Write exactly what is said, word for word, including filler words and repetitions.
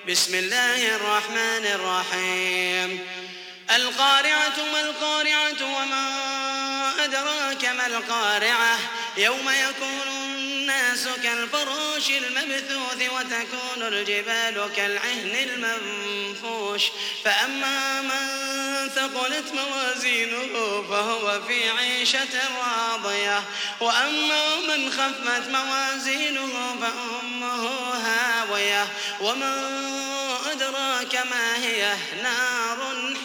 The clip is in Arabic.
بسم الله الرحمن الرحيم القارعة ما القارعة وما أدراك ما القارعة يوم يكون الناس كالفراش المبثوث وتكون الجبال كالعهن المنفوش فأما من ثقلت موازينه فهو في عيشة راضية وأما من خفت موازينه فأمه هاوية وما أدراك ما هي نار